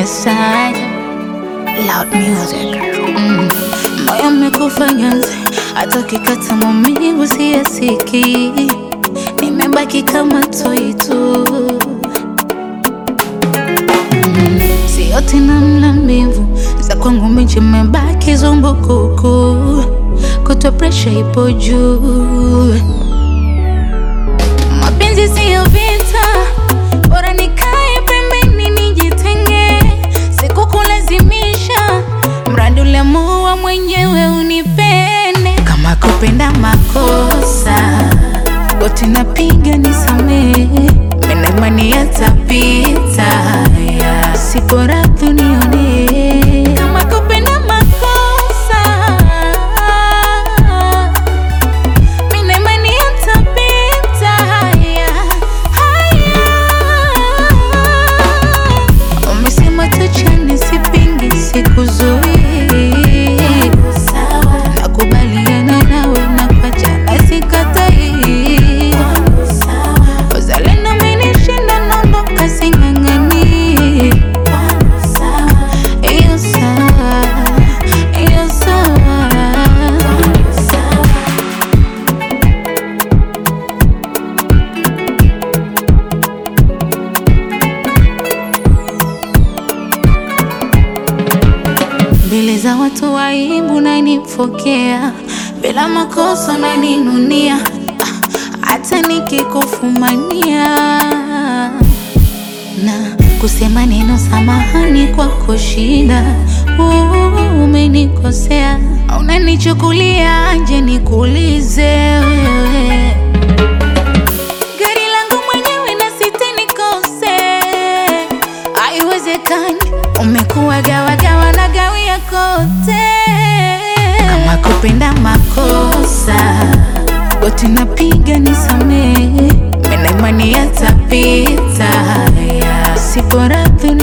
side. Loud music. Moyo umekufa ganzi, hata ukikata maumivu siyasiki. Nimebaki kama toi tu. Sio tena mlambivu, za kwangu mbichi mebaki zumbukuku. Kutwa pressure ipo juu. Mapenzi siyo vita, bora nikae pembeni nijitenge. Sikukulazimisha, mradi uliamua mwenyewe unipende. Kama kupenda makosa, goti napiga nisamehe. Mina imani yatapita, sipo radhi unione. Kama kupenda makosa, mina imani yatapita, umesema tuachane, sipingi, sikuzuii. Nakubaliana nawe, nakuachana sikatai. Uzalendo umenishinda, naondoka sing'ang'ani. Iyo sawa, iyo sawa. Mbele za watu waibu nanifokea, bila makosa naninunia, hata nikikufumania. Na kusema neno samahani kwako shida. Umenikosea, unanichukulia aje nikuulize wewe? Gari langu mwenyewe na sitanikose, haiwezekani. Umekuwa gawa na gawia kote. Kama kupenda makosa, goti napiga nisamehe. Mina imani yatapita, sipo radhi